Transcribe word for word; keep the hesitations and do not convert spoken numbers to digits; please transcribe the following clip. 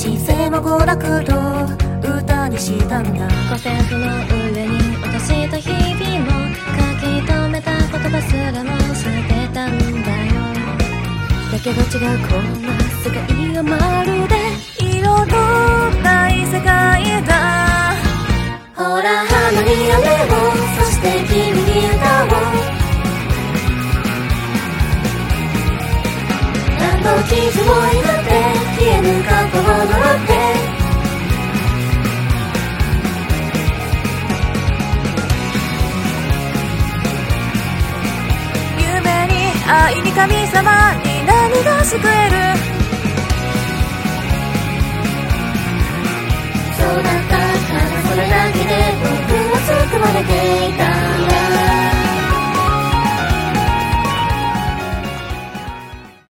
人生も娯楽と歌にしたんだ。 五線譜の上に落とした日々も書き留めた言葉すらも捨てたんだよ。だけど違うこんな世界はまるで色のない世界だ。 ほら花に雨を、そして君に歌を。何度傷を祈って消えぬ過去を呪って。 夢に愛に神様に何が救える。 そうだった、ただそれだけで僕は救われていた。